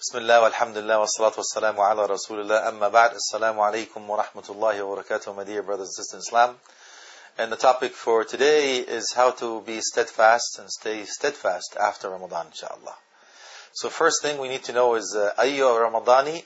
Bismillah, walhamdulillah, wassalatu wassalamu ala rasulillah, amma ba'd, assalamu alaikum wa rahmatullahi wa barakatuh, my dear brothers and sisters in Islam. And the topic for today is how to be steadfast and stay steadfast after Ramadan, inshallah. So first thing we need to know is, Ayyo Ramadani,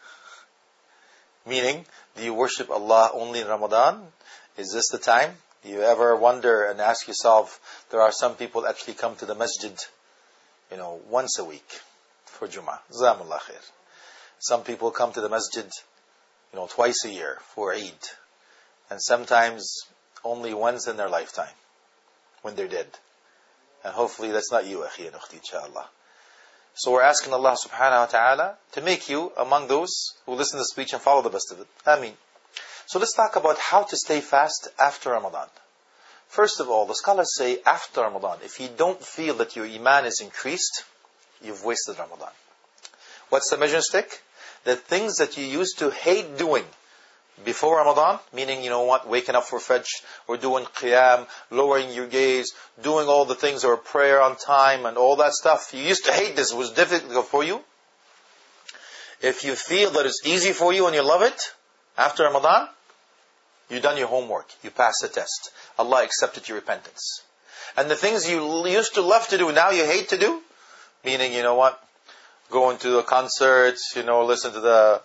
meaning, do you worship Allah only in Ramadan? Is this the time? Do you ever wonder and ask yourself, there are some people actually come to the masjid, once a week for Jummah. Jazakumullah khair. Some people come to the masjid, twice a year for Eid. And sometimes only once in their lifetime, when they're dead. And hopefully that's not you, akhi and ukhti, inshallah. So we're asking Allah subhanahu wa ta'ala to make you among those who listen to the speech and follow the best of it. Ameen. So let's talk about how to stay fast after Ramadan. First of all, the scholars say after Ramadan, if you don't feel that your iman is increased, you've wasted Ramadan. What's the measuring stick? The things that you used to hate doing before Ramadan, meaning, waking up for Fajr, or doing Qiyam, lowering your gaze, doing all the things, or prayer on time, and all that stuff. You used to hate this, it was difficult for you. If you feel that it's easy for you and you love it, after Ramadan, you've done your homework, you passed the test. Allah accepted your repentance. And the things you used to love to do, now you hate to do, meaning, going to the concerts, listen to the,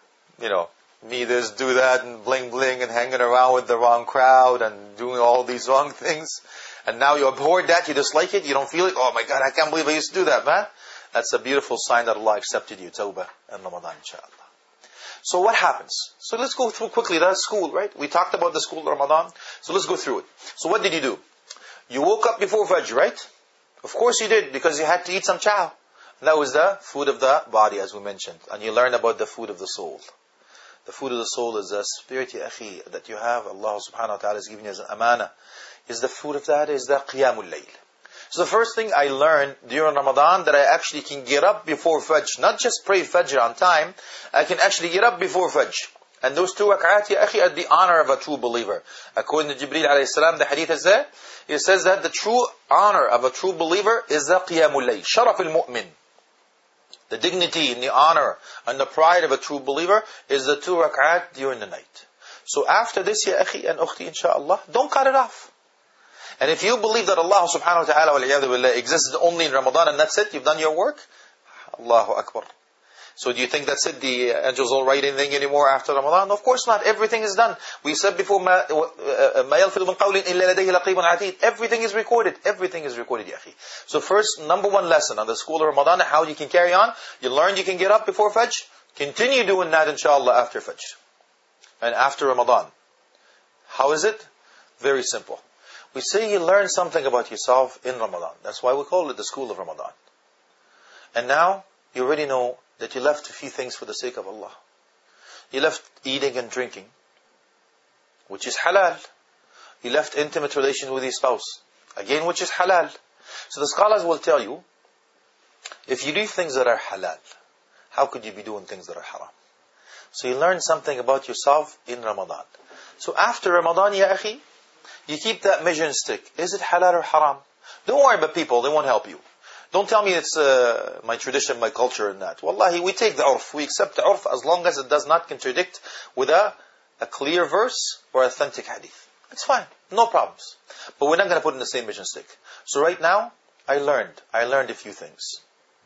me this, do that, and bling bling, and hanging around with the wrong crowd, and doing all these wrong things. And now you abhor that, you dislike it, you don't feel it. Oh my God, I can't believe I used to do that, man. That's a beautiful sign that Allah accepted you, Tawbah, and Ramadan, inshallah. So what happens? So let's go through quickly. That's school, right? We talked about the school of Ramadan. So let's go through it. So what did you do? You woke up before Fajr, right? Of course you did, because you had to eat some chow. And that was the food of the body, as we mentioned. And you learned about the food of the soul. The food of the soul is the spirit, ya akhi, that you have. Allah subhanahu wa ta'ala is giving you as an amana. Is the food of that is the qiyamul layl. So the first thing I learned during Ramadan, that I actually can get up before Fajr. Not just pray Fajr on time, I can actually get up before Fajr. And those 2 rak'at, ya akhi, are the honor of a true believer. According to Jibreel alayhi salam, the hadith is there. It says that the true honor of a true believer is the qiyamul layl. Sharaf al-mu'min. The dignity and the honor and the pride of a true believer is the 2 rak'at during the night. So after this, ya akhi and ukhti, inshallah, don't cut it off. And if you believe that Allah subhanahu wa ta'ala wal-iyadhu billah exists only in Ramadan and that's it, you've done your work, Allahu Akbar. So do you think that's it? The angels don't write anything anymore after Ramadan? No, of course not. Everything is done. We said before, مَا يَلْفِظُ مِنْ قَوْلٍ إِلَّا لَدَيْهِ لَقِيبٌ عَتِيدٌ. Everything is recorded. Everything is recorded, ya akhi. So first, number 1 lesson on the school of Ramadan, how you can carry on. You learn you can get up before Fajr. Continue doing that, inshallah, after Fajr. And after Ramadan. How is it? Very simple. We say you learn something about yourself in Ramadan. That's why we call it the school of Ramadan. And now, you already know that you left a few things for the sake of Allah. You left eating and drinking, which is halal. You left intimate relation with your spouse, again, which is halal. So the scholars will tell you, if you do things that are halal, how could you be doing things that are haram? So you learn something about yourself in Ramadan. So after Ramadan, ya akhi, you keep that measuring stick. Is it halal or haram? Don't worry about people, they won't help you. Don't tell me it's my tradition, my culture and that. Wallahi, we take the urf. We accept the urf as long as it does not contradict with a clear verse or authentic hadith. It's fine. No problems. But we're not going to put in the same measuring stick. So right now, I learned a few things.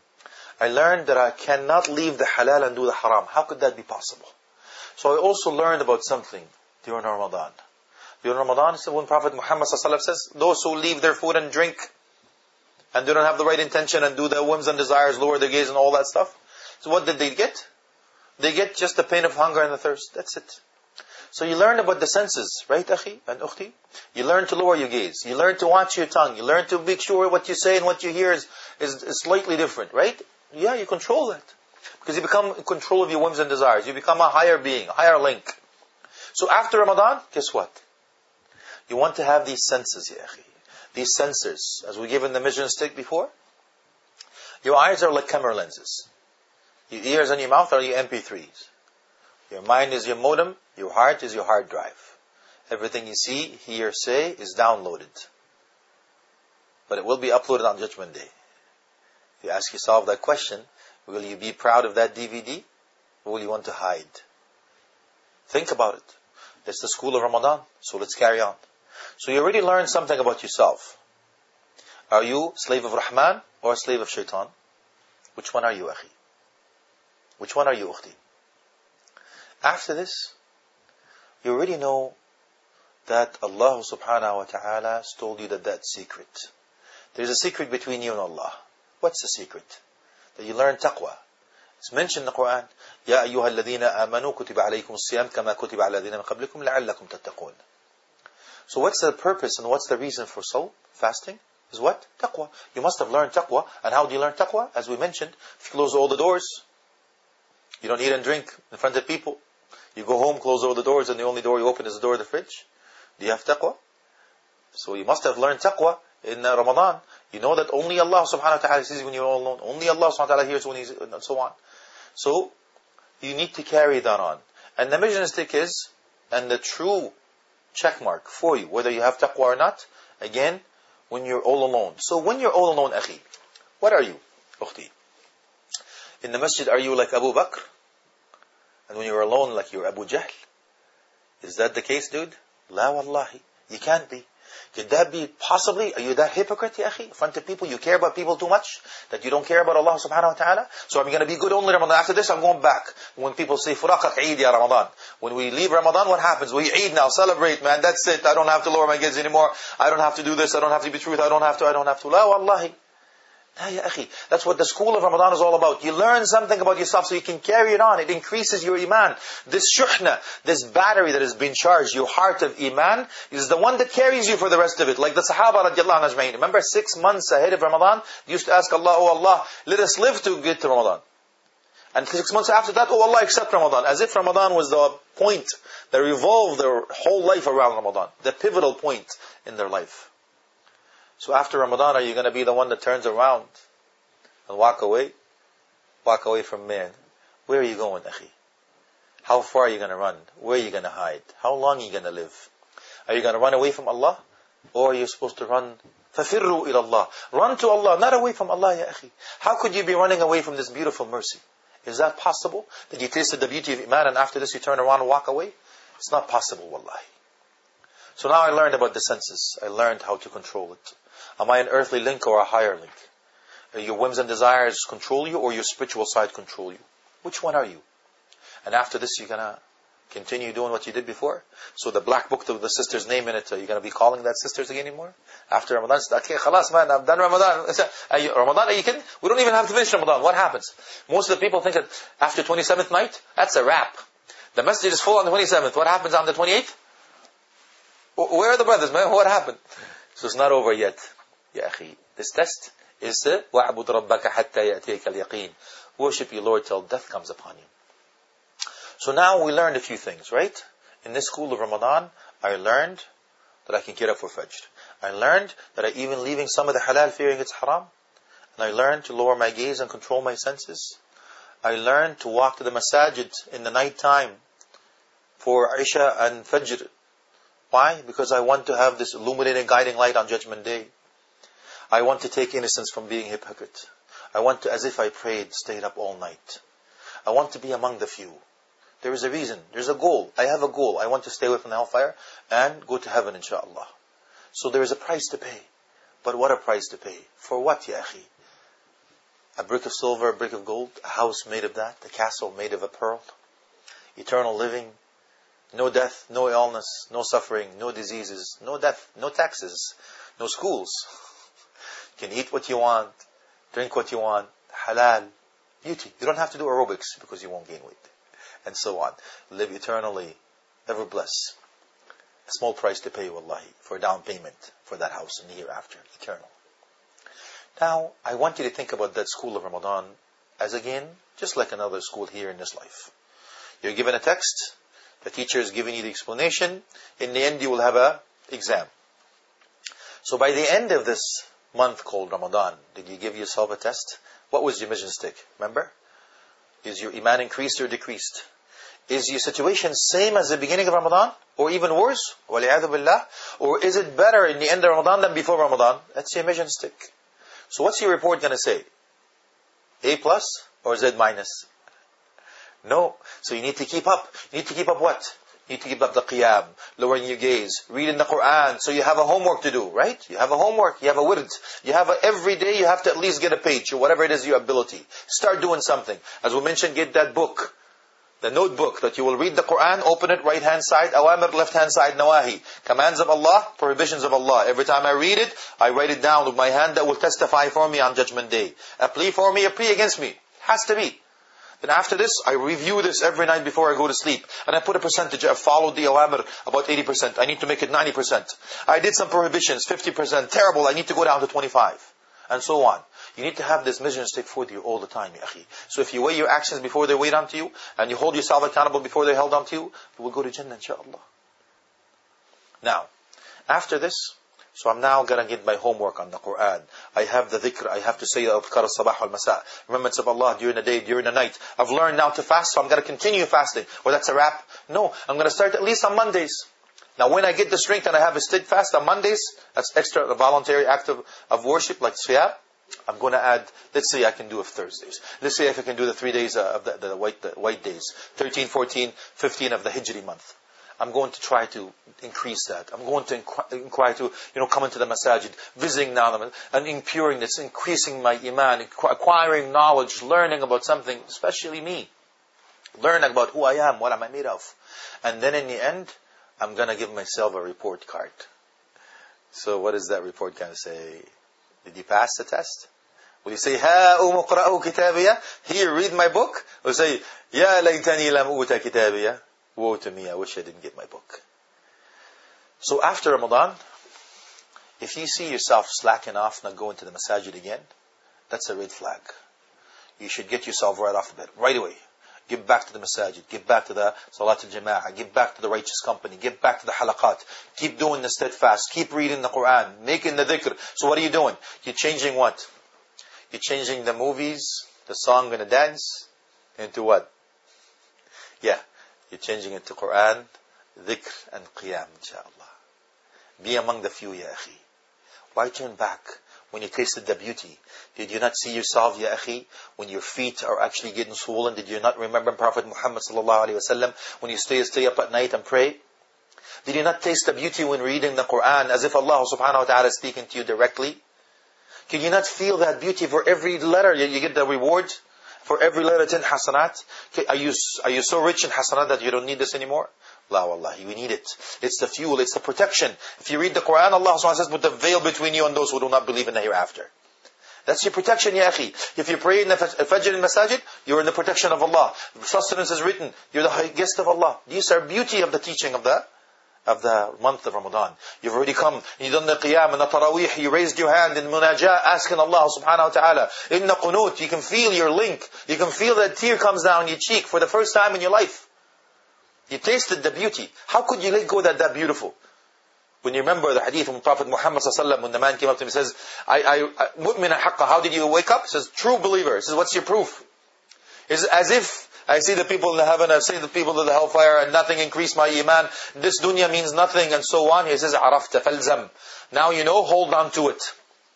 I learned that I cannot leave the halal and do the haram. How could that be possible? So I also learned about something during Ramadan. During Ramadan, when Prophet Muhammad says, those who leave their food and drink and they don't have the right intention and do their whims and desires, lower their gaze and all that stuff. So what did they get? They get just the pain of hunger and the thirst. That's it. So you learn about the senses, right, akhi and ukhti? You learn to lower your gaze. You learn to watch your tongue. You learn to make sure what you say and what you hear is slightly different, right? Yeah, you control that. Because you become in control of your whims and desires. You become a higher being, a higher link. So after Ramadan, guess what? You want to have these senses, ya akhi. These sensors, as we gave in the measuring stick before. Your eyes are like camera lenses. Your ears and your mouth are your MP3s. Your mind is your modem. Your heart is your hard drive. Everything you see, hear, say is downloaded. But it will be uploaded on Judgment Day. If you ask yourself that question, Will you be proud of that DVD? Or will you want to hide? Think about it. It's the school of Ramadan, so let's carry on. So you already learned something about yourself. Are you slave of Rahman or a slave of Shaitan? Which one are you, akhi? Which one are you, ukhti? After this, you already know that Allah subhanahu wa ta'ala has told you that's secret. There's a secret between you and Allah. What's the secret? That you learn taqwa. It's mentioned in the Quran. يَا أَيُّهَا الَّذِينَ آمَنُوا كُتِبَ عَلَيْكُمُ الصِّيَامُ كَمَا كُتِبَ عَلَى الَّذِينَ مِن قَبْلِكُمْ لَعَلَّكُمْ تَتَّقُونَ. So what's the purpose and what's the reason for sawm, fasting? Is what? Taqwa. You must have learned taqwa. And how do you learn taqwa? As we mentioned, if you close all the doors, you don't eat and drink in front of people. You go home, close all the doors, and the only door you open is the door of the fridge. Do you have taqwa? So you must have learned taqwa in Ramadan. You know that only Allah subhanahu wa ta'ala sees when you're all alone. Only Allah subhanahu wa ta'ala hears when He's, and so on. So, you need to carry that on. And the measuring stick is, and the true check mark for you, whether you have taqwa or not, again, when you're all alone. So when you're all alone, akhi, what are you, ukhti? In the masjid, are you like Abu Bakr? And when you're alone, like you're Abu Jahl? Is that the case, dude? La wallahi. You can't be. Could that be possibly? Are you that hypocrite, ya akhi? In front of people, you care about people too much? That you don't care about Allah subhanahu wa ta'ala? So I'm going to be good only Ramadan. After this, I'm going back. When people say, Furaqak Eid ya Ramadan. When we leave Ramadan, what happens? We Eid now, celebrate, man. That's it. I don't have to lower my gaze anymore. I don't have to do this. I don't have to be truth. I don't have to. La wallahi. La ya akhi. That's what the school of Ramadan is all about. You learn something about yourself so you can carry it on. It increases your iman. This shuhna, this battery that has been charged, your heart of iman, is the one that carries you for the rest of it. Like the Sahaba radiallahu anhu ajma'in. Remember 6 months ahead of Ramadan, they used to ask Allah, oh Allah, let us live to get to Ramadan. And 6 months after that, oh Allah, accept Ramadan. As if Ramadan was the point that revolved their whole life around Ramadan. The pivotal point in their life. So after Ramadan, are you going to be the one that turns around and walk away? Walk away from man. Where are you going, akhi? How far are you going to run? Where are you going to hide? How long are you going to live? Are you going to run away from Allah? Or are you supposed to run? فَفِرُّوا إِلَى اللَّهِ. Run to Allah, not away from Allah, ya akhi. How could you be running away from this beautiful mercy? Is that possible? That you tasted the beauty of Iman and after this you turn around and walk away? It's not possible, wallahi. So now I learned about the senses. I learned how to control it. Am I an earthly link or a higher link? Your whims and desires control you or your spiritual side control you? Which one are you? And after this you're going to continue doing what you did before? So the black book with the sister's name in it, are you going to be calling that sisters again anymore? After Ramadan, okay, khalas man, I've done Ramadan. Ramadan, are you kidding? We don't even have to finish Ramadan. What happens? Most of the people think that after 27th night, that's a wrap. The masjid is full on the 27th. What happens on the 28th? Where are the brothers, man? What happened? So it's not over yet. Ya akhi, this test is وَعْبُدْ رَبَّكَ حَتَّى يَأْتِيكَ الْيَقِينَ. Worship your Lord till death comes upon you. So now we learned a few things, right? In this school of Ramadan, I learned that I can get up for Fajr. I learned that I even leaving some of the halal fearing it's haram. And I learned to lower my gaze and control my senses. I learned to walk to the masajid in the night time for Isha and Fajr. Why? Because I want to have this illuminating guiding light on Judgment Day. I want to take innocence from being hypocrite. I want to, as if I prayed, stayed up all night. I want to be among the few. There is a reason. There's a goal. I have a goal. I want to stay away from the hellfire and go to heaven, inshaAllah. So there is a price to pay. But what a price to pay. For what, ya akhi? A brick of silver, a brick of gold, a house made of that, a castle made of a pearl, eternal living, no death, no illness, no suffering, no diseases, no death, no taxes, no schools. You can eat what you want, drink what you want, halal, beauty. You don't have to do aerobics because you won't gain weight. And so on. Live eternally, ever blessed. A small price to pay, wallahi, for a down payment for that house in the hereafter, eternal. Now, I want you to think about that school of Ramadan as again, just like another school here in this life. You're given a text, the teacher is giving you the explanation, in the end you will have an exam. So by the end of this month called Ramadan, did you give yourself a test? What was your mission stick? Remember? Is your iman increased or decreased? Is your situation same as the beginning of Ramadan? Or even worse? وَلِعَذُ بِاللَّهِ. Or is it better in the end of Ramadan than before Ramadan? That's your mission stick. So what's your report going to say? A plus Or Z minus? No. So you need to keep up. You need to keep up what? You need to keep up the qiyam, lowering your gaze, reading the Quran. So you have a homework to do, right? You have a homework, you have a wird. Every day you have to at least get a page, or whatever it is your ability. Start doing something. As we mentioned, get that book, the notebook that you will read the Quran, open it, right hand side, awamir, left hand side, nawahi. Commands of Allah, prohibitions of Allah. Every time I read it, I write it down with my hand that will testify for me on Judgment Day. A plea for me, a plea against me. Has to be. Then after this, I review this every night before I go to sleep. And I put a percentage. I followed the awamir about 80%. I need to make it 90%. I did some prohibitions, 50%. Terrible, I need to go down to 25%. And so on. You need to have this measuring stick for you all the time, ya akhi. So if you weigh your actions before they weighed onto you, and you hold yourself accountable before they're held onto you, you will go to Jannah, inshaAllah. Now, after this, so I'm now going to get my homework on the Quran. I have the dhikr. I have to say adhkar al-sabah wal-masa. Remembrance of Allah during the day, during the night. I've learned now to fast, so I'm going to continue fasting. Well, that's a wrap. No, I'm going to start at least on Mondays. Now, when I get the strength and I have a steadfast on Mondays, that's extra, a voluntary act of worship, like siyam. I'm going to add, let's say I can do it Thursdays. Let's say if I can do the 3 days of the white days. 13, 14, 15 of the Hijri month. I'm going to try to increase that. I'm going to inquire to, come into the masajid, visiting now and improving this, increasing my iman, acquiring knowledge, learning about something, especially me. Learning about who I am, what am I made of. And then in the end, I'm going to give myself a report card. So what does that report card say? Did you pass the test? Will you say, Ha uqra'u kitabiya? Here, read my book. Or say, Ya laytani lam uta kitabiya. Woe to me, I wish I didn't get my book. So after Ramadan, if you see yourself slacking off, not going to the masajid again, that's a red flag. You should get yourself right off the bed, right away. Get back to the masajid, get back to the salat al-jama'ah, get back to the righteous company, get back to the halaqat, keep doing the steadfast, keep reading the Quran, making the dhikr. So what are you doing? You're changing what? You're changing the movies, the song and the dance, into what? Yeah. You're changing it to Quran, dhikr and qiyam, inshaAllah. Be among the few, ya akhi. Why turn back when you tasted the beauty? Did you not see yourself, ya akhi, when your feet are actually getting swollen? Did you not remember Prophet Muhammad sallallahu alaihi wasallam when you stay up at night and pray? Did you not taste the beauty when reading the Quran as if Allah subhanahu wa ta'ala is speaking to you directly? Can you not feel that beauty for every letter? You get the reward? For every letter 10 hasanat. Are you so rich in hasanat that you don't need this anymore? La wallahi, we need it. It's the fuel, it's the protection. If you read the Quran, Allah subhanahu wa ta'ala says, put the veil between you and those who do not believe in the hereafter. That's your protection, ya akhi. If you pray in the Fajr in Masajid, you're in the protection of Allah. Sustenance is written. You're the guest of Allah. These are beauty of the teaching of the month of Ramadan. You've already come, you've done the qiyam and the tarawih, you raised your hand in munajah, asking Allah subhanahu wa ta'ala, in the qunut, you can feel your link, you can feel that tear comes down your cheek for the first time in your life. You tasted the beauty. How could you let go that beautiful? When you remember the hadith from Prophet Muhammad sallallahu alaihi wasallam, when the man came up to him and says, mu'min haqqa, how did you wake up? He says, true believer. He says, what's your proof? It's as if I see the people in the heaven, I see the people in the hellfire, and nothing increased my iman. This dunya means nothing, and so on. He says, عرفت فالزم. Now you know, hold on to it.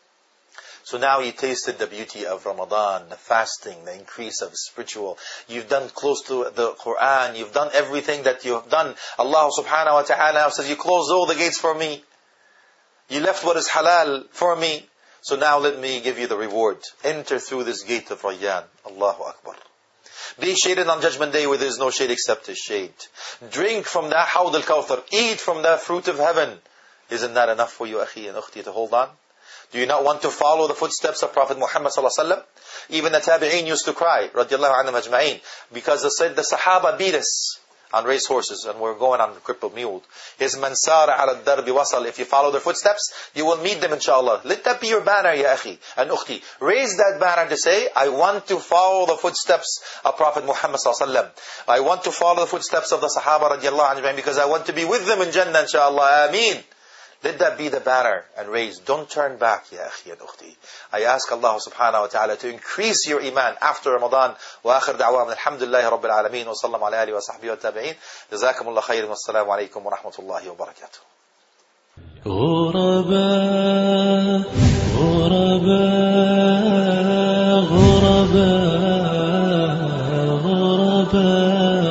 So now you tasted the beauty of Ramadan, the fasting, the increase of spiritual. You've done close to the Quran. You've done everything that you have done. Allah subhanahu wa ta'ala says, you closed all the gates for me. You left what is halal for me. So now let me give you the reward. Enter through this gate of Rayyan. Allahu Akbar. Be shaded on Judgment Day where there is no shade except His shade. Drink from the Hawd al-Kawthar. Eat from the fruit of heaven. Isn't that enough for you, akhi and ukhti, to hold on? Do you not want to follow the footsteps of Prophet Muhammad sallallahu alaihi wasallam? Even the Tabi'een used to cry, radiyallahu anhum ajma'een, because they said the Sahaba beat us on race horses and we're going on the crippled mule. His man sara ala darbi wasal. If you follow their footsteps, you will meet them inshallah. Let that be your banner, ya akhi and ukhti. Raise that banner to say, I want to follow the footsteps of Prophet Muhammad sallallahu alaihi wasallam. I want to follow the footsteps of the Sahaba radiyallahu anhum because I want to be with them in Jannah inshallah. Ameen. Let that be the banner and raise. Don't turn back, ya akhi and ukhti. I ask Allah subhanahu wa ta'ala to increase your iman after Ramadan. Wa akhir da'wam alhamdulillahi rabbil alameen wa sallam ala alihi wa sahbihi wa tabi'in. Jazakumullah khairan wa assalamu alaykum wa rahmatullahi wa barakatuh. غرباء غرباء غرباء الصباح